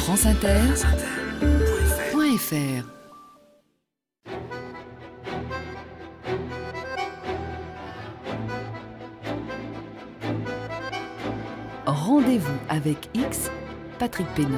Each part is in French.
franceinter.fr. Rendez-vous avec X, Patrick Pénaud.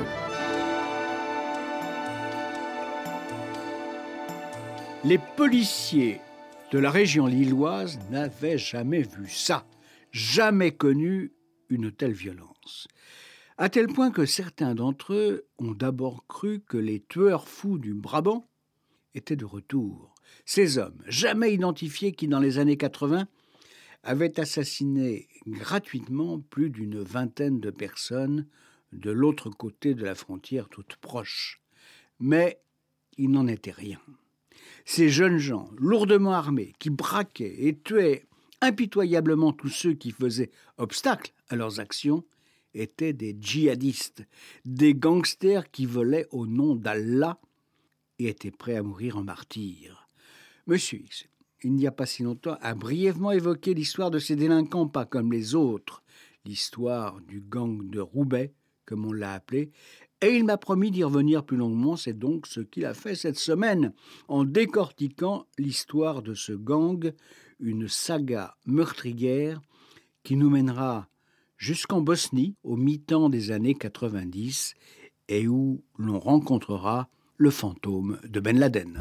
Les policiers de la région lilloise n'avaient jamais vu ça, jamais connu une telle violence. À tel point que certains d'entre eux ont d'abord cru que les tueurs fous du Brabant étaient de retour. Ces hommes, jamais identifiés, qui dans les années 80 avaient assassiné gratuitement plus d'une vingtaine de personnes de l'autre côté de la frontière toute proche. Mais il n'en était rien. Ces jeunes gens, lourdement armés, qui braquaient et tuaient impitoyablement tous ceux qui faisaient obstacle à leurs actions, étaient des djihadistes, des gangsters qui volaient au nom d'Allah et étaient prêts à mourir en martyrs. Monsieur X, il n'y a pas si longtemps, a brièvement évoqué l'histoire de ces délinquants, pas comme les autres, l'histoire du gang de Roubaix, comme on l'a appelé, et il m'a promis d'y revenir plus longuement. C'est donc ce qu'il a fait cette semaine, en décortiquant l'histoire de ce gang, une saga meurtrière qui nous mènera jusqu'en Bosnie, au mi-temps des années 90, et où l'on rencontrera le fantôme de Ben Laden.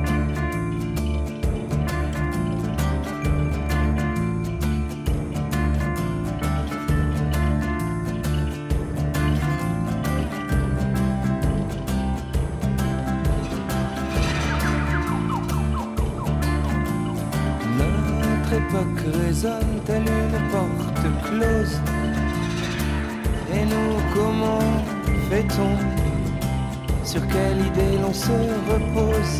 Notre époque résonne telle une porte close. Et nous, comment fait-on? Sur quelle idée l'on se repose?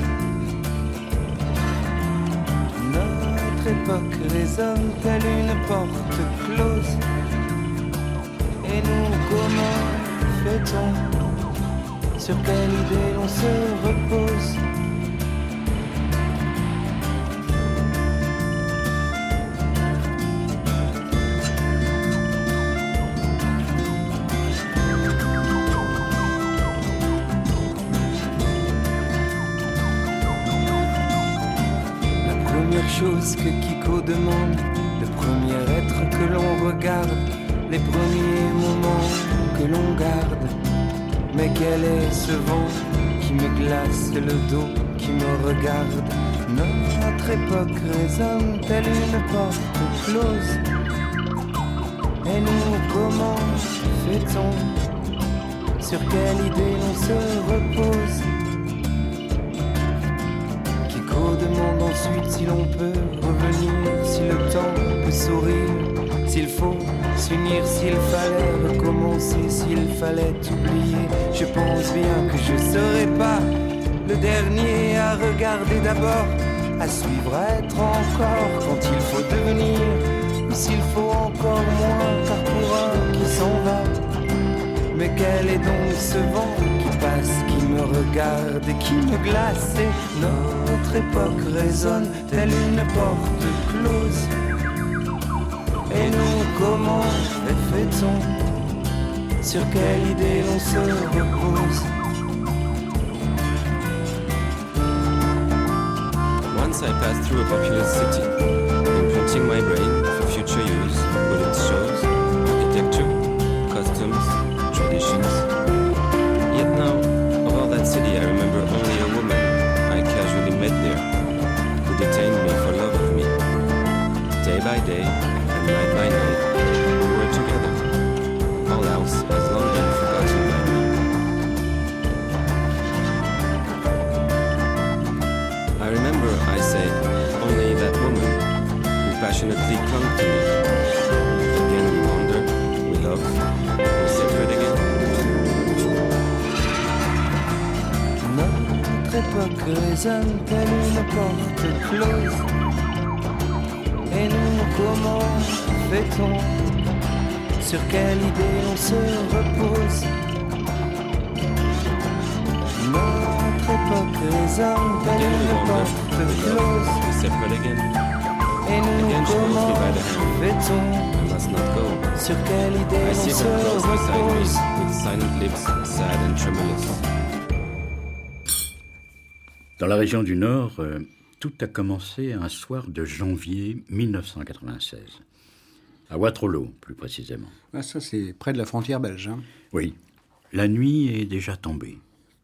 Notre époque résonne telle une porte close. Et nous, comment fait-on? Sur quelle idée l'on se repose? Chose que Kiko demande, le premier être que l'on regarde, les premiers moments que l'on garde. Mais quel est ce vent qui me glace le dos, qui me regarde? Notre époque résonne telle une porte close. Et nous, comment fait-on? Sur quelle idée l'on se repose? Demande ensuite si l'on peut revenir, si le temps peut sourire, s'il faut s'unir, s'il fallait recommencer, s'il fallait oublier. Je pense bien que je serai pas le dernier à regarder d'abord, à suivre, à être encore quand il faut devenir, ou s'il faut encore moins, car pour un qui s'en va. Mais quel est donc ce vent qui passe, qui me regarde et qui me glace? Et notre époque résonne telle une porte close. Et nous, comment fait-on? Sur quelle idée l'on se repose? Once I passed through a populous city, imprinting my brain for future use with its shows, architecture, customs, traditions. Yet now, of all that city, I remember only a woman I casually met there, who detained me for love of me. Day by day, and night by night, we were together. All else has long been forgotten by me. I remember, I say, only that woman who passionately clung to me. Again we wander, we love, we separate again. Notre époque résonne telle une porte close. Et nous, comment fait-on? Sur quelle idée l'on se repose? Notre époque résonne telle une porte close. We separate again. Et nous, comment fait-on? must not go. Sur quelle idée I l'on see se her close beside me, repose? with silent lips, sad and tremulous. Dans la région du Nord, tout a commencé un soir de janvier 1996. À Waterloo, plus précisément. Ah, ça, c'est près de la frontière belge. Hein. Oui, la nuit est déjà tombée.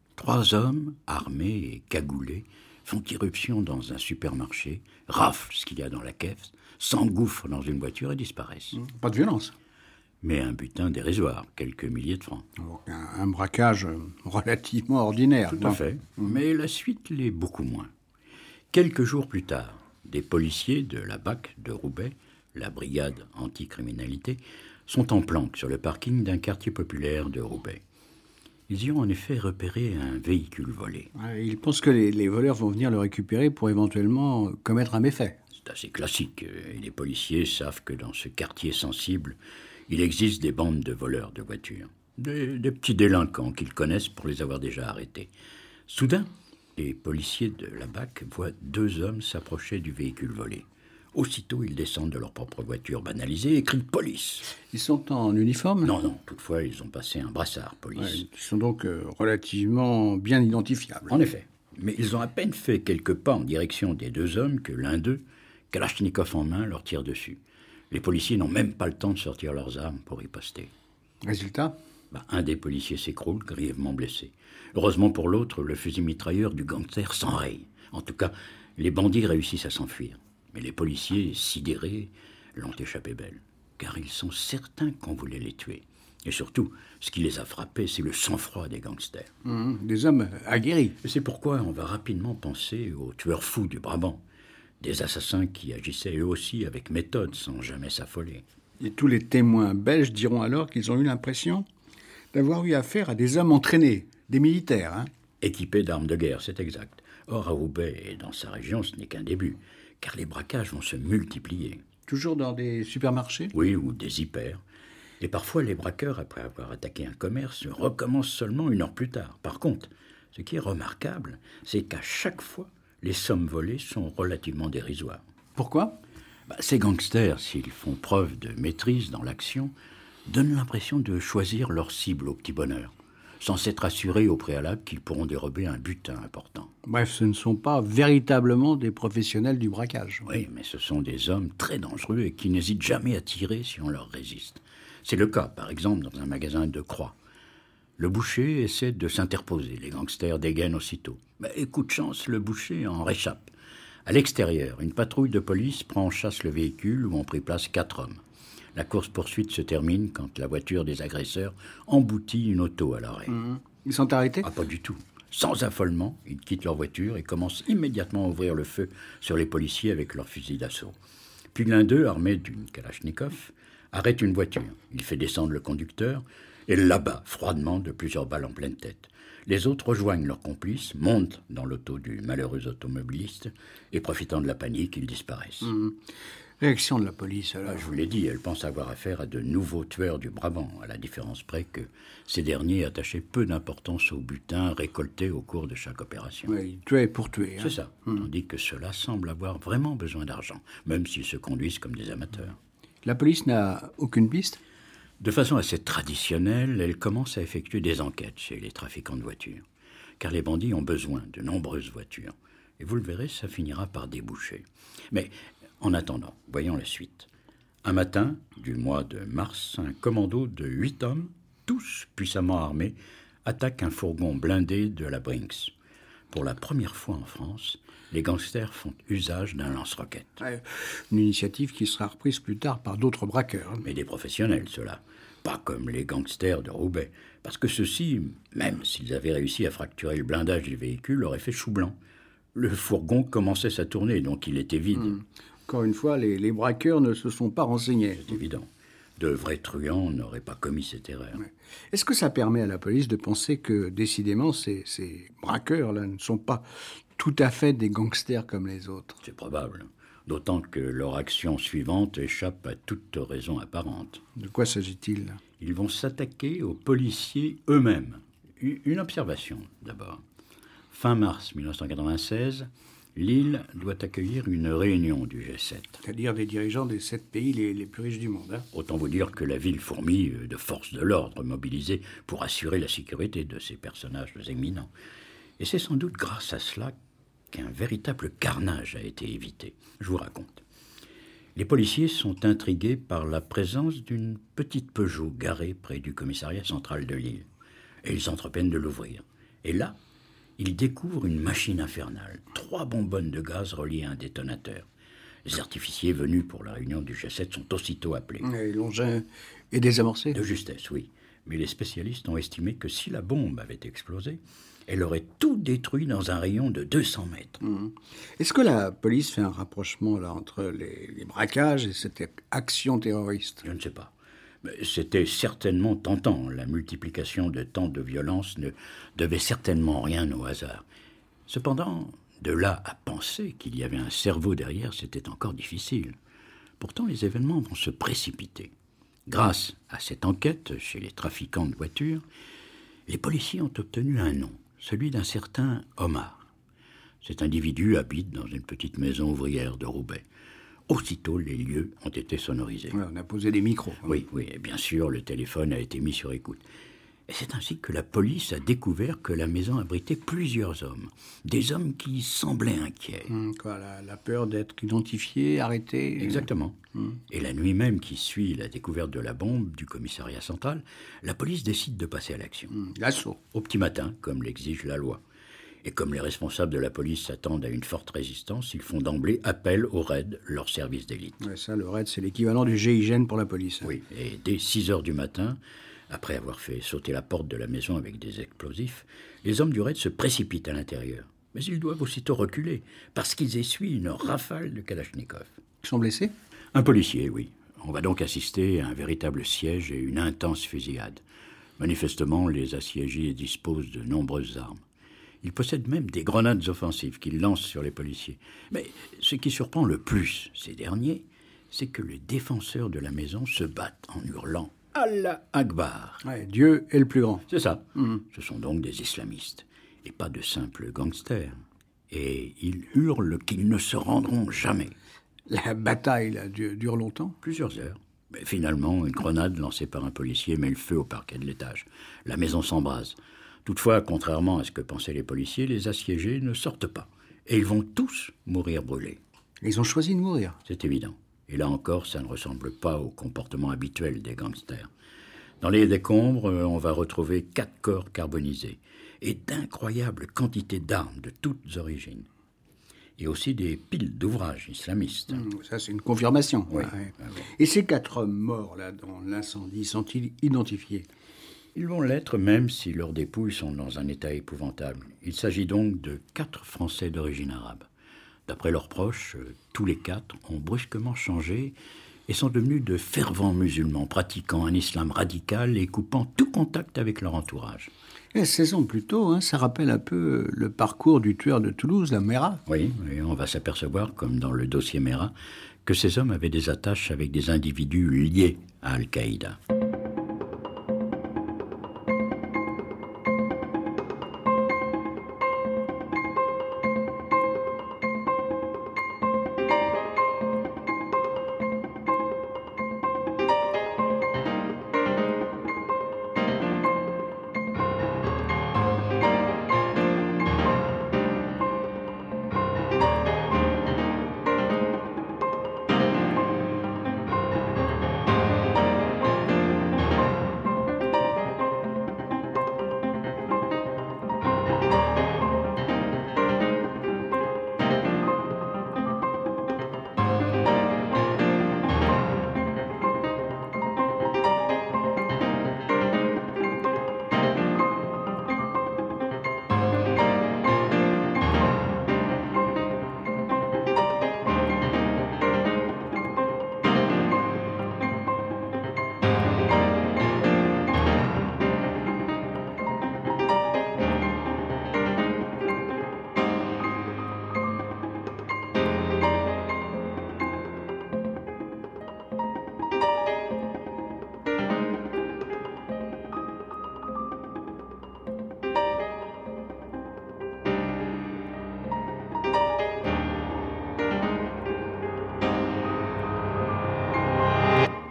3 hommes, armés et cagoulés, font irruption dans un supermarché, raflent ce qu'il y a dans la caisse, s'engouffrent dans une voiture et disparaissent. Pas de violence. Mais un butin dérisoire, quelques milliers de francs. Donc, un braquage relativement ordinaire. Tout à fait. Mais la suite l'est beaucoup moins. Quelques jours plus tard, des policiers de la BAC de Roubaix, la brigade anticriminalité, sont en planque sur le parking d'un quartier populaire de Roubaix. Ils y ont en effet repéré un véhicule volé. Ils pensent que les voleurs vont venir le récupérer pour éventuellement commettre un méfait. C'est assez classique, et les policiers savent que dans ce quartier sensible, il existe des bandes de voleurs de voitures. Des petits délinquants qu'ils connaissent pour les avoir déjà arrêtés. Soudain, les policiers de la BAC voient 2 hommes s'approcher du véhicule volé. Aussitôt, ils descendent de leur propre voiture banalisée et crient « Police !» Ils sont en uniforme? Non, toutefois, ils ont passé un brassard « Police ». Ils sont donc relativement bien identifiables. En effet, mais ils ont à peine fait quelques pas en direction des 2 hommes que l'un d'eux, Kalachnikov en main, leur tire dessus. Les policiers n'ont même pas le temps de sortir leurs armes pour riposter. Résultat? Un des policiers s'écroule, grièvement blessé. Heureusement pour l'autre, le fusil mitrailleur du gangster s'enraye. En tout cas, les bandits réussissent à s'enfuir. Mais les policiers, sidérés, l'ont échappé belle. Car ils sont certains qu'on voulait les tuer. Et surtout, ce qui les a frappés, c'est le sang-froid des gangsters. Des hommes aguerris. Et c'est pourquoi on va rapidement penser aux tueurs fous du Brabant. Des assassins qui agissaient eux aussi avec méthode, sans jamais s'affoler. Et tous les témoins belges diront alors qu'ils ont eu l'impression d'avoir eu affaire à des hommes entraînés, des militaires. Hein. Équipés d'armes de guerre, c'est exact. Or, à Roubaix et dans sa région, ce n'est qu'un début, car les braquages vont se multiplier. Toujours dans des supermarchés? Oui, ou des hyper. Et parfois, les braqueurs, après avoir attaqué un commerce, recommencent seulement 1 heure plus tard. Par contre, ce qui est remarquable, c'est qu'à chaque fois, les sommes volées sont relativement dérisoires. Pourquoi? Ces gangsters, s'ils font preuve de maîtrise dans l'action, donnent l'impression de choisir leur cible au petit bonheur, sans s'être assurés au préalable qu'ils pourront dérober un butin important. Bref, ce ne sont pas véritablement des professionnels du braquage. Oui, mais ce sont des hommes très dangereux et qui n'hésitent jamais à tirer si on leur résiste. C'est le cas, par exemple, dans un magasin de Croix. Le boucher essaie de s'interposer. Les gangsters dégainent aussitôt. Mais coup de chance, le boucher en réchappe. À l'extérieur, une patrouille de police prend en chasse le véhicule où ont pris place 4 hommes. La course-poursuite se termine quand la voiture des agresseurs emboutit une auto à l'arrêt. Ils sont arrêtés? Pas du tout. Sans affolement, ils quittent leur voiture et commencent immédiatement à ouvrir le feu sur les policiers avec leurs fusils d'assaut. Puis l'un d'eux, armé d'une Kalachnikov, arrête une voiture. Il fait descendre le conducteur et l'abat froidement de plusieurs balles en pleine tête. Les autres rejoignent leurs complices, montent dans l'auto du malheureux automobiliste et, profitant de la panique, ils disparaissent. Réaction de la police, alors? Je vous l'ai dit, elle pense avoir affaire à de nouveaux tueurs du Brabant, à la différence près que ces derniers attachaient peu d'importance au butin récolté au cours de chaque opération. Oui, tuer pour tuer. Hein. C'est ça, tandis que ceux-là semblent avoir vraiment besoin d'argent, même s'ils se conduisent comme des amateurs. La police n'a aucune piste? De façon assez traditionnelle, elle commence à effectuer des enquêtes chez les trafiquants de voitures, car les bandits ont besoin de nombreuses voitures. Et vous le verrez, ça finira par déboucher. Mais en attendant, voyons la suite. Un matin du mois de mars, un commando de 8 hommes, tous puissamment armés, attaque un fourgon blindé de la Brinks. Pour la première fois en France, les gangsters font usage d'un lance-roquettes. Une initiative qui sera reprise plus tard par d'autres braqueurs. Mais des professionnels, ceux-là. Pas comme les gangsters de Roubaix. Parce que ceux-ci, même s'ils avaient réussi à fracturer le blindage du véhicule, auraient fait chou blanc. Le fourgon commençait sa tournée, donc il était vide. Encore une fois, les braqueurs ne se sont pas renseignés. C'est évident. De vrais truands n'auraient pas commis cette erreur. Est-ce que ça permet à la police de penser que, décidément, ces braqueurs-là ne sont pas tout à fait des gangsters comme les autres? C'est probable. D'autant que leur action suivante échappe à toute raison apparente. De quoi s'agit-il? Ils vont s'attaquer aux policiers eux-mêmes. Une observation, d'abord. Fin mars 1996, Lille doit accueillir une réunion du G7. C'est-à-dire des dirigeants des 7 pays les plus riches du monde. Hein. Autant vous dire que la ville fourmille de forces de l'ordre mobilisées pour assurer la sécurité de ces personnages éminents. Et c'est sans doute grâce à cela qu'un véritable carnage a été évité. Je vous raconte. Les policiers sont intrigués par la présence d'une petite Peugeot garée près du commissariat central de Lille. Et ils entreprennent de l'ouvrir. Et là, ils découvrent une machine infernale, 3 bonbonnes de gaz reliées à un détonateur. Les artificiers venus pour la réunion du G7 sont aussitôt appelés. Et l'engin est désamorcé. De justesse, oui. Mais les spécialistes ont estimé que si la bombe avait explosé, elle aurait tout détruit dans un rayon de 200 mètres. Est-ce que la police fait un rapprochement là, entre les braquages et cette action terroriste? Je ne sais pas. Mais c'était certainement tentant. La multiplication de tant de violences ne devait certainement rien au hasard. Cependant, de là à penser qu'il y avait un cerveau derrière, c'était encore difficile. Pourtant, les événements vont se précipiter. Grâce à cette enquête chez les trafiquants de voitures, les policiers ont obtenu un nom, celui d'un certain Omar. Cet individu habite dans une petite maison ouvrière de Roubaix. Aussitôt, les lieux ont été sonorisés. Ouais, on a posé des micros. Oui, et bien sûr, le téléphone a été mis sur écoute. Et c'est ainsi que la police a découvert que la maison abritait plusieurs hommes. Des hommes qui semblaient inquiets. Quoi, la peur d'être identifié, arrêté. Exactement. Et la nuit même qui suit la découverte de la bombe du commissariat central, la police décide de passer à l'action. L'assaut. Au petit matin, comme l'exige la loi. Et comme les responsables de la police s'attendent à une forte résistance, ils font d'emblée appel au RAID, leur service d'élite. Ouais, ça, le RAID, c'est l'équivalent du GIGN pour la police. Hein. Oui, et dès 6 heures du matin, après avoir fait sauter la porte de la maison avec des explosifs, les hommes du RAID se précipitent à l'intérieur. Mais ils doivent aussitôt reculer, parce qu'ils essuient une rafale de Kalachnikov. Ils sont blessés? Un policier, oui. On va donc assister à un véritable siège et une intense fusillade. Manifestement, les assiégés disposent de nombreuses armes. Ils possèdent même des grenades offensives qu'ils lancent sur les policiers. Mais ce qui surprend le plus ces derniers, c'est que les défenseurs de la maison se battent en hurlant « Allah Akbar ». Ouais, Dieu est le plus grand. C'est ça. Ce sont donc des islamistes, et pas de simples gangsters. Et ils hurlent qu'ils ne se rendront jamais. La bataille là, dure longtemps? Plusieurs heures. Mais finalement, une grenade lancée par un policier met le feu au parquet de l'étage. La maison s'embrase. Toutefois, contrairement à ce que pensaient les policiers, les assiégés ne sortent pas. Et ils vont tous mourir brûlés. Ils ont choisi de mourir. C'est évident. Et là encore, ça ne ressemble pas au comportement habituel des gangsters. Dans les décombres, on va retrouver 4 corps carbonisés et d'incroyables quantités d'armes de toutes origines. Et aussi des piles d'ouvrages islamistes. Ça, c'est une confirmation. Oui. Ouais. Et ces 4 hommes morts là, dans l'incendie sont-ils identifiés? Ils vont l'être même si leurs dépouilles sont dans un état épouvantable. Il s'agit donc de 4 Français d'origine arabe. D'après leurs proches, tous les 4 ont brusquement changé et sont devenus de fervents musulmans, pratiquant un islam radical et coupant tout contact avec leur entourage. 16 ans plus tôt, ça rappelle un peu le parcours du tueur de Toulouse, la Mera. Oui, et on va s'apercevoir, comme dans le dossier Mera, que ces hommes avaient des attaches avec des individus liés à Al-Qaïda.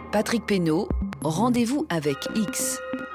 Patrick Pénaud, rendez-vous avec X.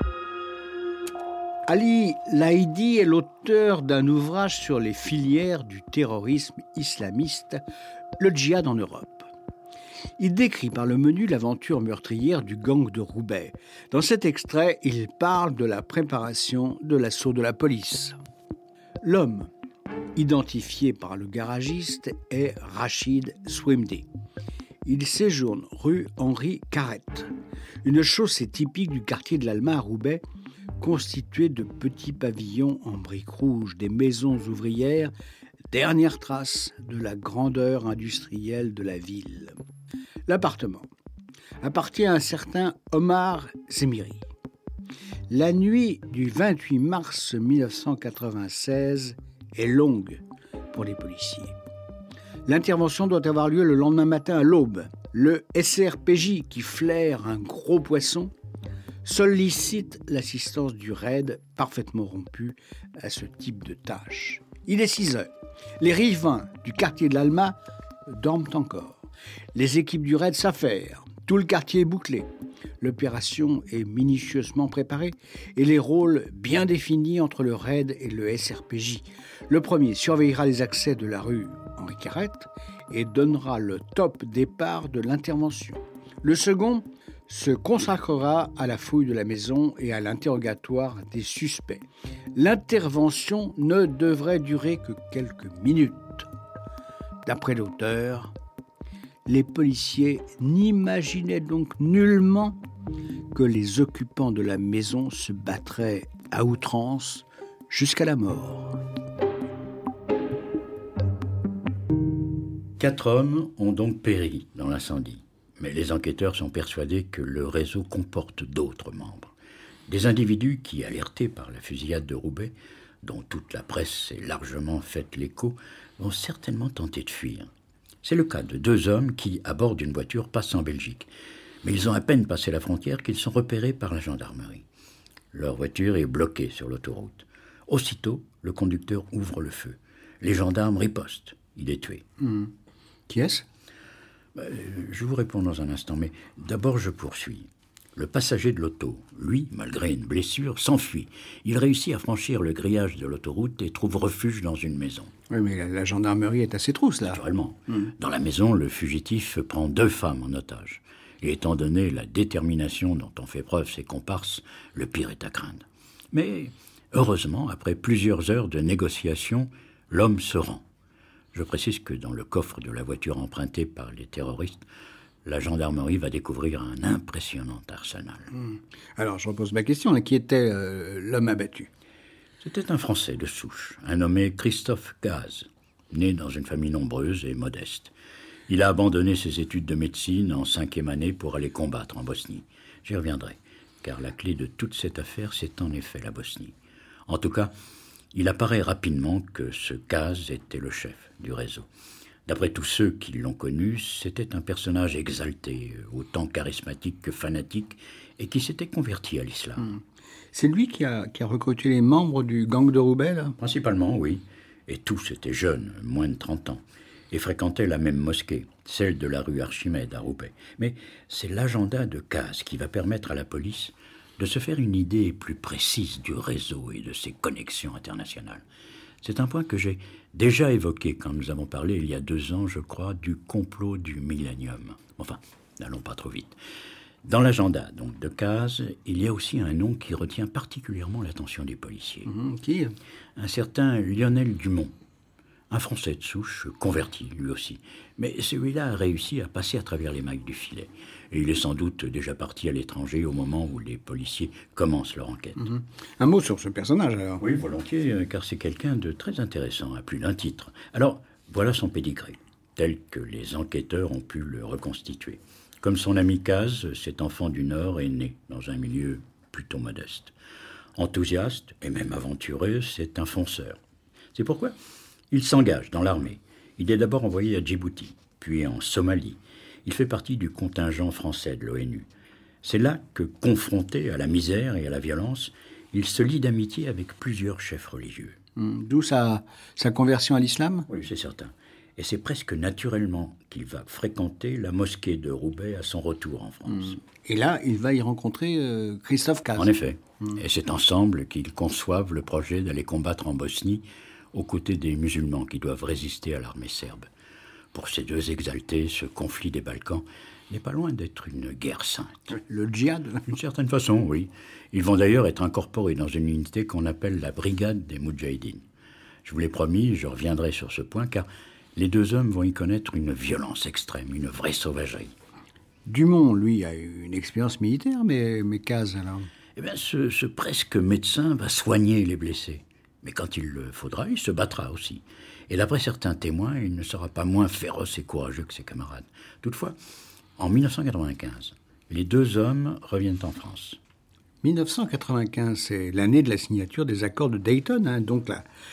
Ali Laïdi est l'auteur d'un ouvrage sur les filières du terrorisme islamiste, le djihad en Europe. Il décrit par le menu l'aventure meurtrière du gang de Roubaix. Dans cet extrait, il parle de la préparation de l'assaut de la police. L'homme, identifié par le garagiste, est Rachid Swimdi. Il séjourne rue Henri Carrette, une chaussée typique du quartier de l'Alma à Roubaix, constituée de petits pavillons en briques rouges, des maisons ouvrières, dernière trace de la grandeur industrielle de la ville. L'appartement appartient à un certain Omar Zemiri. La nuit du 28 mars 1996 est longue pour les policiers. L'intervention doit avoir lieu le lendemain matin à l'aube. Le SRPJ, qui flaire un gros poisson, sollicite l'assistance du raid parfaitement rompu à ce type de tâche. Il est 6 heures. Les riverains du quartier de l'Alma dorment encore. Les équipes du raid s'affairent. Tout le quartier est bouclé. L'opération est minutieusement préparée et les rôles bien définis entre le raid et le SRPJ. Le premier surveillera les accès de la rue Henri Carrette et donnera le top départ de l'intervention. Le second se consacrera à la fouille de la maison et à l'interrogatoire des suspects. L'intervention ne devrait durer que quelques minutes. D'après l'auteur, les policiers n'imaginaient donc nullement que les occupants de la maison se battraient à outrance jusqu'à la mort. 4 hommes ont donc péri dans l'incendie. Mais les enquêteurs sont persuadés que le réseau comporte d'autres membres. Des individus qui, alertés par la fusillade de Roubaix, dont toute la presse s'est largement faite l'écho, vont certainement tenter de fuir. C'est le cas de 2 hommes qui, à bord d'une voiture, passent en Belgique. Mais ils ont à peine passé la frontière qu'ils sont repérés par la gendarmerie. Leur voiture est bloquée sur l'autoroute. Aussitôt, le conducteur ouvre le feu. Les gendarmes ripostent. Il est tué. Qui est-ce ? Je vous réponds dans un instant, mais d'abord je poursuis. Le passager de l'auto, lui, malgré une blessure, s'enfuit. Il réussit à franchir le grillage de l'autoroute et trouve refuge dans une maison. Oui, mais la gendarmerie est à ses trousses, là. Naturellement. Dans la maison, le fugitif prend 2 femmes en otage. Et étant donné la détermination dont ont fait preuve ses comparses, le pire est à craindre. Mais, heureusement, après plusieurs heures de négociations, l'homme se rend. Je précise que dans le coffre de la voiture empruntée par les terroristes, la gendarmerie va découvrir un impressionnant arsenal. Alors, je repose ma question. Là, qui était l'homme abattu ? C'était un Français de souche, un nommé Christophe Gaz, né dans une famille nombreuse et modeste. Il a abandonné ses études de médecine en 5e année pour aller combattre en Bosnie. J'y reviendrai, car la clé de toute cette affaire, c'est en effet la Bosnie. En tout cas, il apparaît rapidement que ce Gaz était le chef du réseau. D'après tous ceux qui l'ont connu, c'était un personnage exalté, autant charismatique que fanatique, et qui s'était converti à l'islam. C'est lui qui a recruté les membres du gang de Roubaix, là ? Principalement, oui. Et tous étaient jeunes, moins de 30 ans, et fréquentaient la même mosquée, celle de la rue Archimède à Roubaix. Mais c'est l'agenda de Gaz qui va permettre à la police de se faire une idée plus précise du réseau et de ses connexions internationales. C'est un point que j'ai déjà évoqué quand nous avons parlé il y a 2 ans, je crois, du complot du millénium. Enfin, n'allons pas trop vite. Dans l'agenda donc de Gaz, il y a aussi un nom qui retient particulièrement l'attention des policiers. Qui ? Un certain Lionel Dumont, un Français de souche, converti lui aussi. Mais celui-là a réussi à passer à travers les mailles du filet. Et il est sans doute déjà parti à l'étranger au moment où les policiers commencent leur enquête. Un mot sur ce personnage, alors ? Oui, volontiers, car c'est quelqu'un de très intéressant, à plus d'un titre. Alors, voilà son pédigré, tel que les enquêteurs ont pu le reconstituer. Comme son ami Gaz, cet enfant du Nord est né dans un milieu plutôt modeste. Enthousiaste et même aventureux, c'est un fonceur. C'est pourquoi il s'engage dans l'armée. Il est d'abord envoyé à Djibouti, puis en Somalie. Il fait partie du contingent français de l'ONU. C'est là que, confronté à la misère et à la violence, il se lie d'amitié avec plusieurs chefs religieux. D'où sa conversion à l'islam ? Oui, c'est certain. Et c'est presque naturellement qu'il va fréquenter la mosquée de Roubaix à son retour en France. Et là, il va y rencontrer Christophe Caz. En effet. Et c'est ensemble qu'ils conçoivent le projet d'aller combattre en Bosnie aux côtés des musulmans qui doivent résister à l'armée serbe. Pour ces deux exaltés, ce conflit des Balkans n'est pas loin d'être une guerre sainte. Le djihad. D'une certaine façon, oui. Ils vont d'ailleurs être incorporés dans une unité qu'on appelle la Brigade des Moudjahidines. Je vous l'ai promis, je reviendrai sur ce point, car les deux hommes vont y connaître une violence extrême, une vraie sauvagerie. Dumont, lui, a eu une expérience militaire, mais Caz, alors... Eh bien, ce presque médecin va soigner les blessés. Mais quand il le faudra, il se battra aussi. Et d'après certains témoins, il ne sera pas moins féroce et courageux que ses camarades. Toutefois, en 1995, les deux hommes reviennent en France. 1995, c'est l'année de la signature des accords de Dayton, donc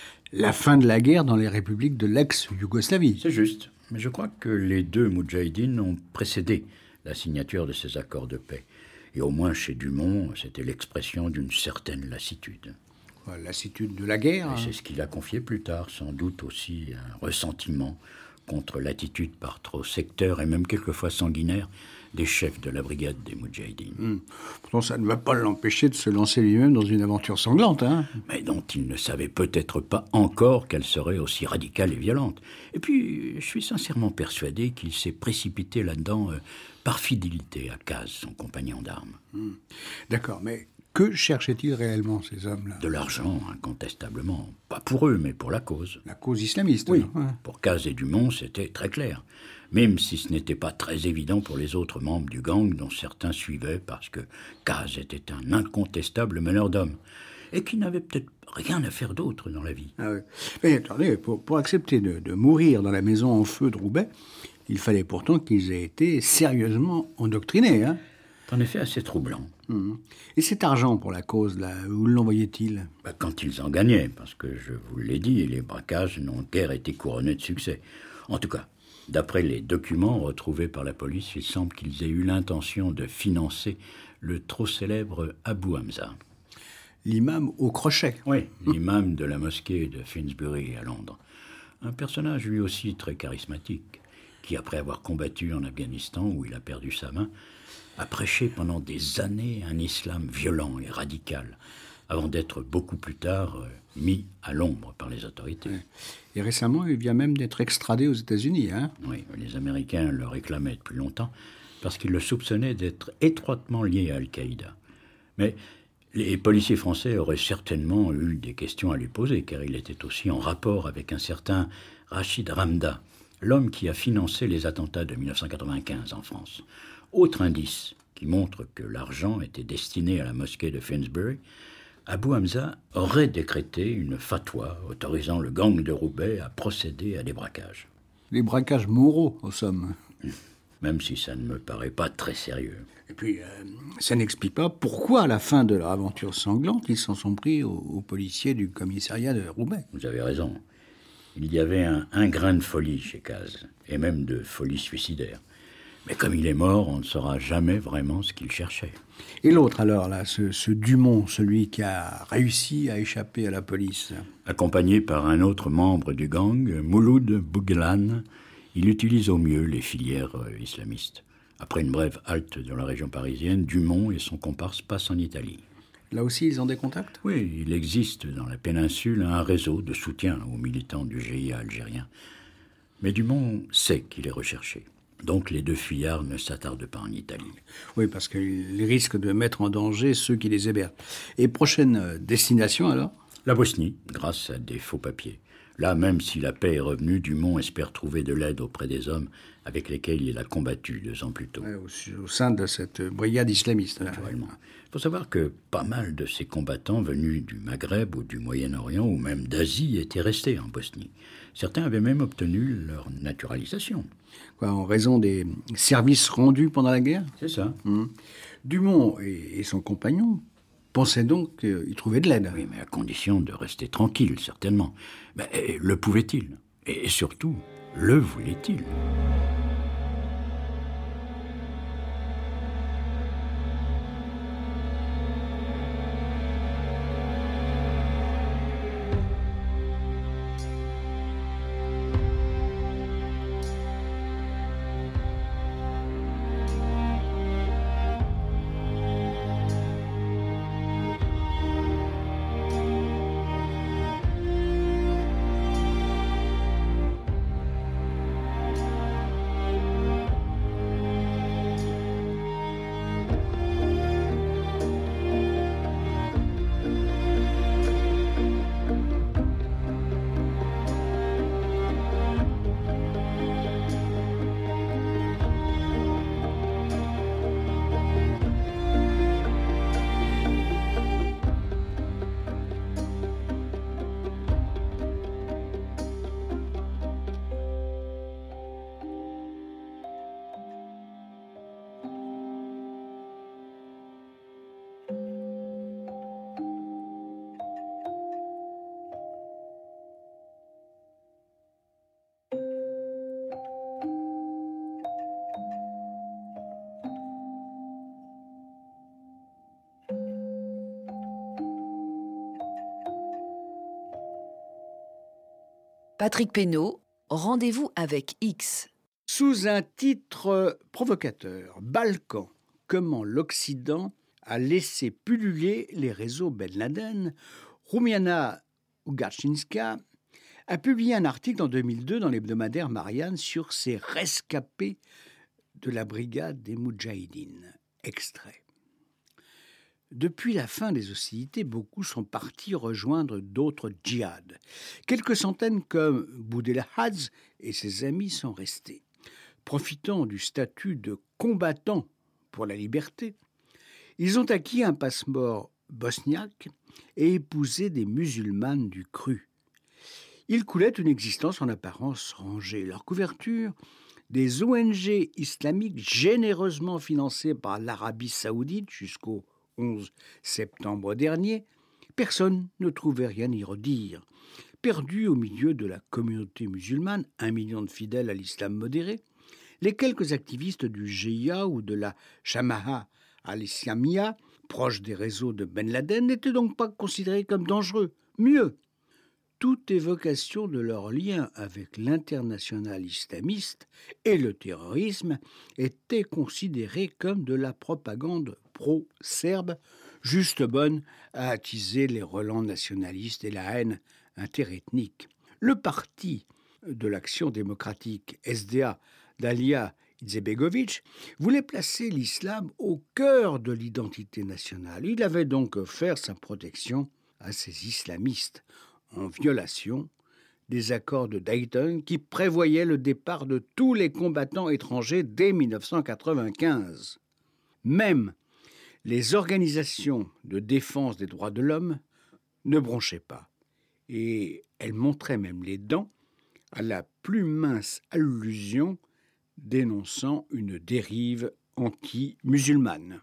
la fin de la guerre dans les républiques de l'ex-Yougoslavie. C'est juste, mais je crois que les deux Moudjahidines ont précédé la signature de ces accords de paix. Et au moins chez Dumont, c'était l'expression d'une certaine lassitude. Lassitude de la guerre. Et c'est ce qu'il a confié plus tard, sans doute aussi un ressentiment contre l'attitude par trop sectaire et même quelquefois sanguinaire des chefs de la brigade des Moudjahidines. Pourtant, ça ne va pas l'empêcher de se lancer lui-même dans une aventure sanglante. Mais dont il ne savait peut-être pas encore qu'elle serait aussi radicale et violente. Et puis, je suis sincèrement persuadé qu'il s'est précipité là-dedans par fidélité à Caz, son compagnon d'armes. D'accord, mais que cherchaient-ils réellement, ces hommes-là? De l'argent, incontestablement. Pas pour eux, mais pour la cause. La cause islamiste. Oui, pour Caz et Dumont, c'était très clair. Même si ce n'était pas très évident pour les autres membres du gang, dont certains suivaient parce que Caz était un incontestable meneur d'hommes, et qui n'avait peut-être rien à faire d'autre dans la vie. Ah oui. Mais attendez, pour accepter de mourir dans la maison en feu de Roubaix, il fallait pourtant qu'ils aient été sérieusement endoctrinés. En effet, assez troublant. Et cet argent pour la cause, là, où l'envoyaient-ils? Quand ils en gagnaient, parce que je vous l'ai dit, les braquages n'ont guère été couronnés de succès. En tout cas, d'après les documents retrouvés par la police, il semble qu'ils aient eu l'intention de financer le trop célèbre Abu Hamza. L'imam au crochet. Oui, l'imam de la mosquée de Finsbury à Londres. Un personnage lui aussi très charismatique, qui après avoir combattu en Afghanistan, où il a perdu sa main, a prêché pendant des années un islam violent et radical, avant d'être beaucoup plus tard mis à l'ombre par les autorités. Et récemment, il vient même d'être extradé aux États-Unis. Oui, les Américains le réclamaient depuis longtemps, parce qu'ils le soupçonnaient d'être étroitement lié à Al-Qaïda. Mais les policiers français auraient certainement eu des questions à lui poser, car il était aussi en rapport avec un certain Rachid Ramda, l'homme qui a financé les attentats de 1995 en France. Autre indice qui montre que l'argent était destiné à la mosquée de Finsbury, Abu Hamza aurait décrété une fatwa autorisant le gang de Roubaix à procéder à des braquages. Les braquages moraux, au somme. Même si ça ne me paraît pas très sérieux. Et puis, ça n'explique pas pourquoi, à la fin de leur aventure sanglante, ils s'en sont pris aux policiers du commissariat de Roubaix. Vous avez raison. Il y avait un grain de folie chez Caz, et même de folie suicidaire. Mais comme il est mort, on ne saura jamais vraiment ce qu'il cherchait. Et l'autre alors, là, ce Dumont, celui qui a réussi à échapper à la police? Accompagné par un autre membre du gang, Mouloud Boughlan, il utilise au mieux les filières islamistes. Après une brève halte dans la région parisienne, Dumont et son comparse passent en Italie. Là aussi, ils ont des contacts? Oui, il existe dans la péninsule un réseau de soutien aux militants du GIA algérien. Mais Dumont sait qu'il est recherché. Donc les deux fuyards ne s'attardent pas en Italie. Oui, parce qu'ils risquent de mettre en danger ceux qui les hébergent. Et prochaine destination alors? La Bosnie, grâce à des faux papiers. Là, même si la paix est revenue, Dumont espère trouver de l'aide auprès des hommes avec lesquels il a combattu 2 ans plus tôt. Ouais, au sein de cette brigade islamiste. Naturellement. Il faut savoir que pas mal de ces combattants venus du Maghreb ou du Moyen-Orient ou même d'Asie étaient restés en Bosnie. Certains avaient même obtenu leur naturalisation. En raison des services rendus pendant la guerre? C'est ça. Dumont et son compagnon pensaient donc qu'ils trouvaient de l'aide. Oui, mais à condition de rester tranquille, certainement. Mais le pouvaient-ils? Et surtout, le voulaient-ils? Patrick Pénaud, rendez-vous avec X. Sous un titre provocateur, Balkan, comment l'Occident a laissé pulluler les réseaux Ben Laden, Rumiana Ugarchinska a publié un article en 2002 dans l'hebdomadaire Marianne sur ces rescapés de la brigade des Moudjahidines. Extrait. Depuis la fin des hostilités, beaucoup sont partis rejoindre d'autres djihad. Quelques centaines comme Boudel Hadz et ses amis sont restés. Profitant du statut de combattants pour la liberté, ils ont acquis un passeport bosniaque et épousé des musulmanes du cru. Ils coulaient une existence en apparence rangée. Leur couverture, des ONG islamiques généreusement financées par l'Arabie saoudite jusqu'au 11 septembre dernier, personne ne trouvait rien y redire. Perdus au milieu de la communauté musulmane, 1 million de fidèles à l'islam modéré, les quelques activistes du GIA ou de la Jama'a al-Islamiyya, proches des réseaux de Ben Laden, n'étaient donc pas considérés comme dangereux. Mieux, toute évocation de leur lien avec l'international islamiste et le terrorisme était considérée comme de la propagande pro-serbe, juste bonne à attiser les relents nationalistes et la haine interethnique. Le parti de l'Action démocratique, SDA, d'Alija Izetbegović, voulait placer l'islam au cœur de l'identité nationale. Il avait donc offert sa protection à ces islamistes, en violation des accords de Dayton qui prévoyaient le départ de tous les combattants étrangers dès 1995. Même les organisations de défense des droits de l'homme ne bronchaient pas, et elles montraient même les dents à la plus mince allusion dénonçant une dérive anti-musulmane.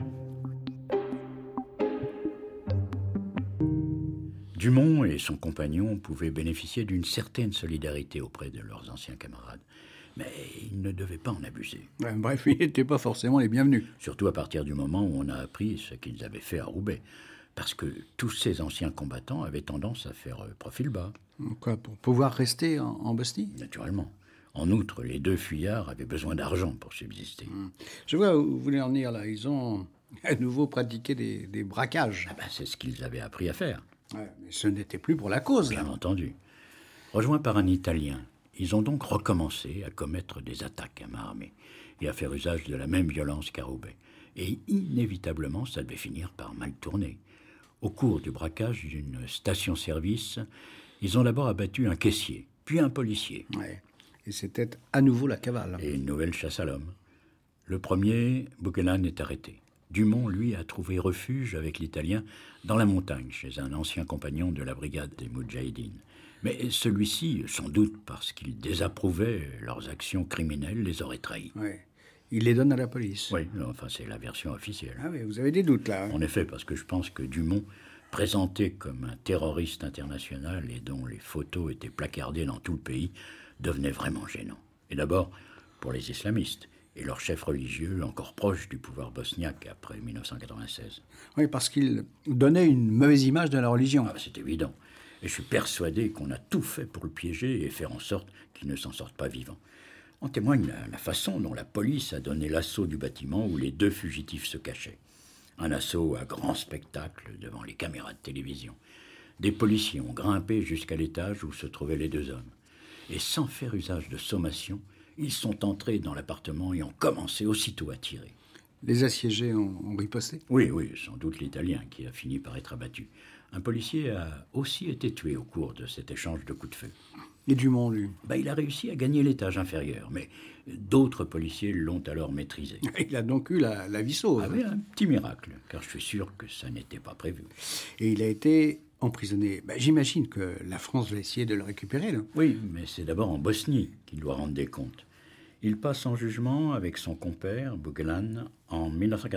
Dumont et son compagnon pouvaient bénéficier d'une certaine solidarité auprès de leurs anciens camarades. Mais ils ne devaient pas en abuser. Bref, ils n'étaient pas forcément les bienvenus. Surtout à partir du moment où on a appris ce qu'ils avaient fait à Roubaix. Parce que tous ces anciens combattants avaient tendance à faire profil bas. Quoi, pour pouvoir rester en Bosnie ? Naturellement. En outre, les 2 fuyards avaient besoin d'argent pour subsister. Je vois où vous voulez en venir là. Ils ont à nouveau pratiqué des braquages. C'est ce qu'ils avaient appris à faire. Ouais, mais ce n'était plus pour la cause. Bien entendu. Rejoints par un Italien, ils ont donc recommencé à commettre des attaques à main armée et à faire usage de la même violence qu'à Roubaix. Et inévitablement, ça devait finir par mal tourner. Au cours du braquage d'une station-service, ils ont d'abord abattu un caissier, puis un policier. Ouais. Et c'était à nouveau la cavale. Et une nouvelle chasse à l'homme. Le premier, Buchanan, est arrêté. Dumont, lui, a trouvé refuge avec l'Italien dans la montagne, chez un ancien compagnon de la brigade des Moudjahidines. Mais celui-ci, sans doute parce qu'il désapprouvait leurs actions criminelles, les aurait trahis. Oui. Il les donne à la police. Oui, enfin, c'est la version officielle. Ah oui, vous avez des doutes là. En effet, parce que je pense que Dumont, présenté comme un terroriste international et dont les photos étaient placardées dans tout le pays, devenait vraiment gênant. Et d'abord, pour les islamistes et leurs chefs religieux encore proches du pouvoir bosniaque après 1996. Oui, parce qu'il donnait une mauvaise image de la religion. C'est évident. Et je suis persuadé qu'on a tout fait pour le piéger et faire en sorte qu'il ne s'en sorte pas vivant. En témoigne la façon dont la police a donné l'assaut du bâtiment où les 2 fugitifs se cachaient. Un assaut à grand spectacle devant les caméras de télévision. Des policiers ont grimpé jusqu'à l'étage où se trouvaient les 2 hommes. Et sans faire usage de sommation, ils sont entrés dans l'appartement et ont commencé aussitôt à tirer. Les assiégés ont riposté ? Oui, sans doute l'Italien qui a fini par être abattu. Un policier a aussi été tué au cours de cet échange de coups de feu. Et Dumont, lui ? Il a réussi à gagner l'étage inférieur, mais d'autres policiers l'ont alors maîtrisé. Il a donc eu la vie sauve. Ah oui, un petit miracle, car je suis sûr que ça n'était pas prévu. Et il a été emprisonné. J'imagine que la France va essayer de le récupérer, là. Oui, mais c'est d'abord en Bosnie qu'il doit rendre des comptes. Il passe en jugement avec son compère, Buchanan, en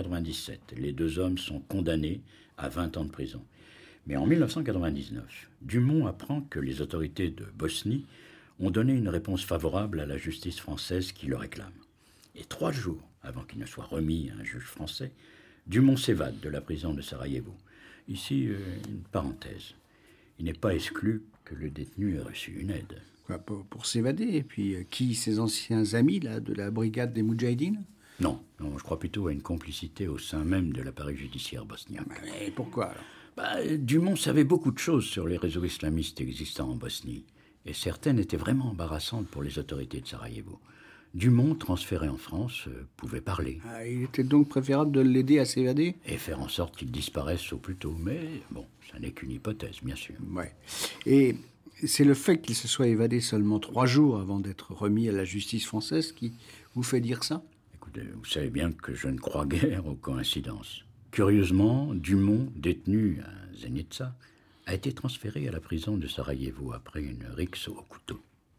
1997. Les 2 hommes sont condamnés à 20 ans de prison. Mais en 1999, Dumont apprend que les autorités de Bosnie ont donné une réponse favorable à la justice française qui le réclame. Et 3 jours avant qu'il ne soit remis à un juge français, Dumont s'évade de la prison de Sarajevo. Ici, une parenthèse. il n'est pas exclu que le détenu ait reçu une aide. Quoi, pour s'évader. Et puis, qui, ses anciens amis là, de la brigade des Moudjahidines? Non, je crois plutôt à une complicité au sein même de l'appareil judiciaire bosniaque. Et pourquoi alors? Dumont savait beaucoup de choses sur les réseaux islamistes existants en Bosnie, et certaines étaient vraiment embarrassantes pour les autorités de Sarajevo. Dumont, transféré en France, pouvait parler. Il était donc préférable de l'aider à s'évader? Et faire en sorte qu'il disparaisse au plus tôt. Mais bon, ça n'est qu'une hypothèse, bien sûr. Ouais. Et c'est le fait qu'il se soit évadé seulement 3 jours avant d'être remis à la justice française qui vous fait dire ça? Écoutez, vous savez bien que je ne crois guère aux coïncidences. Curieusement, Dumont, détenu à Zenica, a été transféré à la prison de Sarajevo après une rixe au couteau.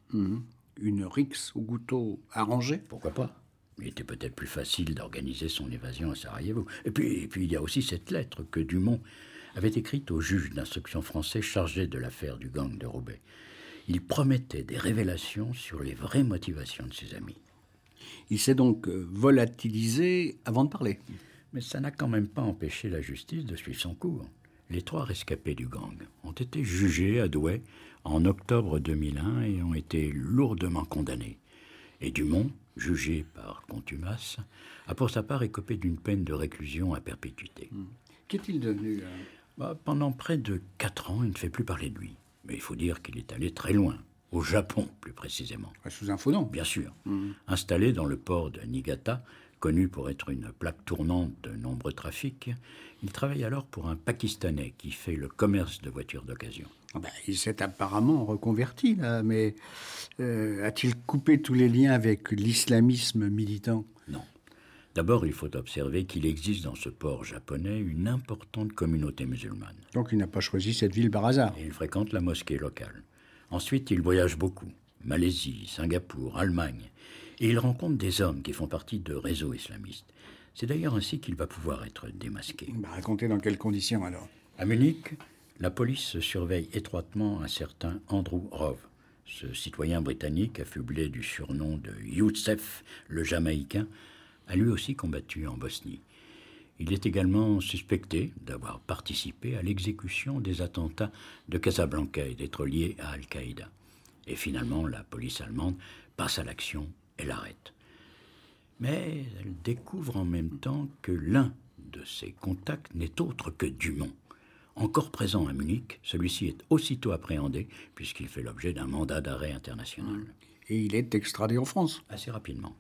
Une rixe au couteau arrangée? Pourquoi pas? Il était peut-être plus facile d'organiser son évasion à Sarajevo. Et puis il y a aussi cette lettre que Dumont avait écrite au juge d'instruction français chargé de l'affaire du gang de Roubaix. Il promettait des révélations sur les vraies motivations de ses amis. Il s'est donc volatilisé avant de parler. Mais ça n'a quand même pas empêché la justice de suivre son cours. Les 3 rescapés du gang ont été jugés à Douai en octobre 2001 et ont été lourdement condamnés. Et Dumont, jugé par contumace, a pour sa part écopé d'une peine de réclusion à perpétuité. Qu'est-il devenu Pendant près de 4 ans, il ne fait plus parler de lui. Mais il faut dire qu'il est allé très loin, au Japon plus précisément. Sous un faux nom? Bien sûr. Installé dans le port de Niigata, connu pour être une plaque tournante de nombreux trafics, il travaille alors pour un Pakistanais qui fait le commerce de voitures d'occasion. Il s'est apparemment reconverti, là, mais a-t-il coupé tous les liens avec l'islamisme militant? Non. D'abord, il faut observer qu'il existe dans ce port japonais une importante communauté musulmane. Donc il n'a pas choisi cette ville par hasard? Et il fréquente la mosquée locale. Ensuite, il voyage beaucoup. Malaisie, Singapour, Allemagne. Et il rencontre des hommes qui font partie de réseaux islamistes. C'est d'ailleurs ainsi qu'il va pouvoir être démasqué. Racontez dans quelles conditions alors? À Munich, la police surveille étroitement un certain Andrew Rove. Ce citoyen britannique, affublé du surnom de Youssef, le Jamaïcain, a lui aussi combattu en Bosnie. Il est également suspecté d'avoir participé à l'exécution des attentats de Casablanca et d'être lié à Al-Qaïda. Et finalement, la police allemande passe à l'action et l'arrête. Mais elle découvre en même temps que l'un de ses contacts n'est autre que Dumont. Encore présent à Munich, celui-ci est aussitôt appréhendé puisqu'il fait l'objet d'un mandat d'arrêt international. Et il est extradé en France? Assez rapidement.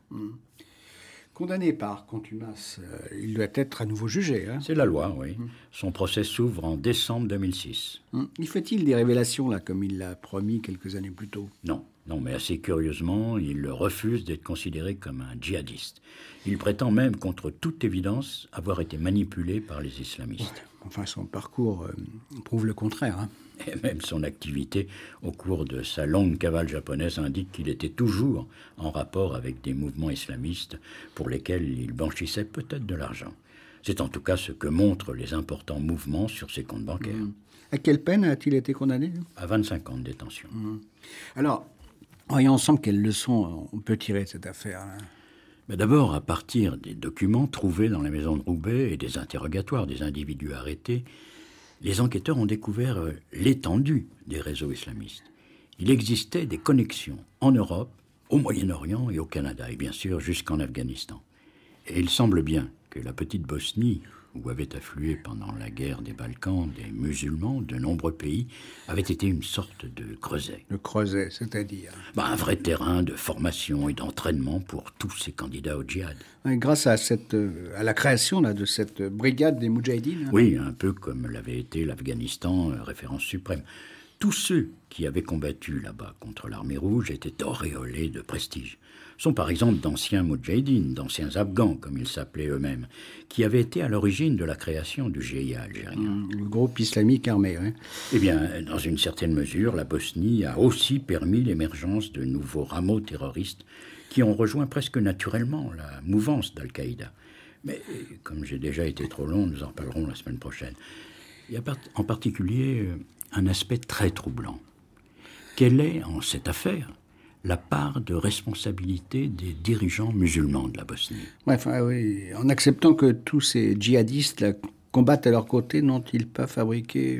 Condamné par contumace, il doit être à nouveau jugé. C'est la loi, oui. Son procès s'ouvre en décembre 2006. Y fait-il des révélations, là, comme il l'a promis quelques années plus tôt? Non, mais assez curieusement, il refuse d'être considéré comme un djihadiste. Il prétend même, contre toute évidence, avoir été manipulé par les islamistes. Enfin, son parcours prouve le contraire. Et même son activité au cours de sa longue cavale japonaise indique qu'il était toujours en rapport avec des mouvements islamistes pour lesquels il blanchissait peut-être de l'argent. C'est en tout cas ce que montrent les importants mouvements sur ses comptes bancaires. À quelle peine a-t-il été condamné? À 25 ans de détention. Alors, voyons ensemble quelles leçons on peut tirer de cette affaire. Mais d'abord, à partir des documents trouvés dans la maison de Roubaix et des interrogatoires des individus arrêtés, les enquêteurs ont découvert l'étendue des réseaux islamistes. Il existait des connexions en Europe, au Moyen-Orient et au Canada, et bien sûr jusqu'en Afghanistan. Et il semble bien que la petite Bosnie, où avaient afflué pendant la guerre des Balkans des musulmans de nombreux pays, avait été une sorte de creuset. Le creuset, c'est-à-dire? Un vrai terrain de formation et d'entraînement pour tous ces candidats au djihad. Grâce à la création là, de cette brigade des Moudjahidines. Oui, un peu comme l'avait été l'Afghanistan, référence suprême. Tous ceux qui avaient combattu là-bas contre l'armée rouge étaient auréolés de prestige. Sont par exemple d'anciens Moudjahidines, d'anciens Afghans, comme ils s'appelaient eux-mêmes, qui avaient été à l'origine de la création du GIA algérien. Le groupe islamique armé, oui. Eh bien, dans une certaine mesure, la Bosnie a aussi permis l'émergence de nouveaux rameaux terroristes qui ont rejoint presque naturellement la mouvance d'Al-Qaïda. Mais, comme j'ai déjà été trop long, nous en reparlerons la semaine prochaine. Il y a en particulier un aspect très troublant. Quelle est, en cette affaire, la part de responsabilité des dirigeants musulmans de la Bosnie? Bref, oui, en acceptant que tous ces djihadistes là, combattent à leur côté, n'ont-ils pas fabriqué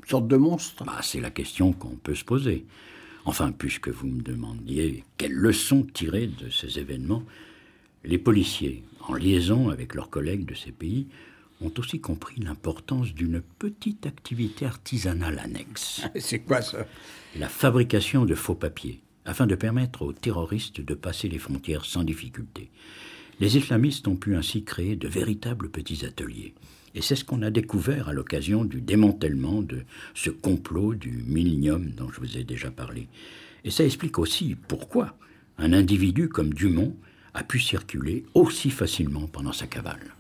sorte de monstre. C'est la question qu'on peut se poser. Enfin, puisque vous me demandiez quelles leçons tirer de ces événements, les policiers, en liaison avec leurs collègues de ces pays, ont aussi compris l'importance d'une petite activité artisanale annexe. C'est quoi ça? La fabrication de faux papiers, afin de permettre aux terroristes de passer les frontières sans difficulté. Les islamistes ont pu ainsi créer de véritables petits ateliers. Et c'est ce qu'on a découvert à l'occasion du démantèlement de ce complot du millénium dont je vous ai déjà parlé. Et ça explique aussi pourquoi un individu comme Dumont a pu circuler aussi facilement pendant sa cavale.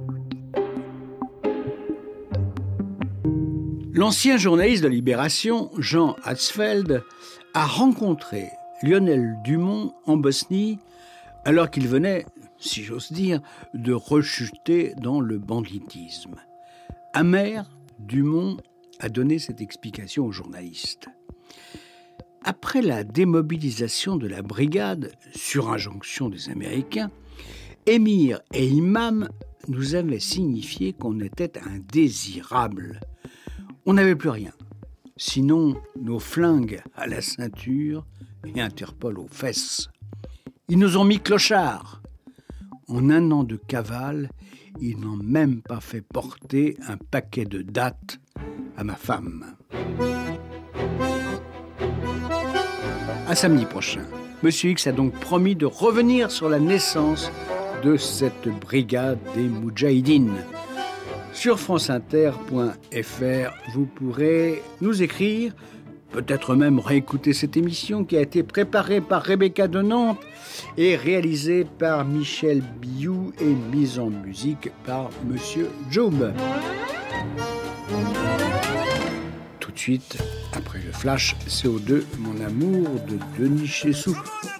L'ancien journaliste de Libération, Jean Hatzfeld, a rencontré Lionel Dumont en Bosnie alors qu'il venait, si j'ose dire, de rechuter dans le banditisme. Amer, Dumont a donné cette explication aux journalistes. Après la démobilisation de la brigade, sur injonction des Américains, Émir et Imam nous avaient signifié qu'on était indésirables. On n'avait plus rien, sinon nos flingues à la ceinture et Interpol aux fesses. Ils nous ont mis clochards. En un an de cavale, ils n'ont même pas fait porter un paquet de dattes à ma femme. À samedi prochain. Monsieur X a donc promis de revenir sur la naissance de cette brigade des Moudjahidines. Sur franceinter.fr, vous pourrez nous écrire, peut-être même réécouter cette émission qui a été préparée par Rebecca de Nantes et réalisée par Michel Biou et mise en musique par Monsieur Job. Tout de suite, après le flash CO2, mon amour de Denis Chessou.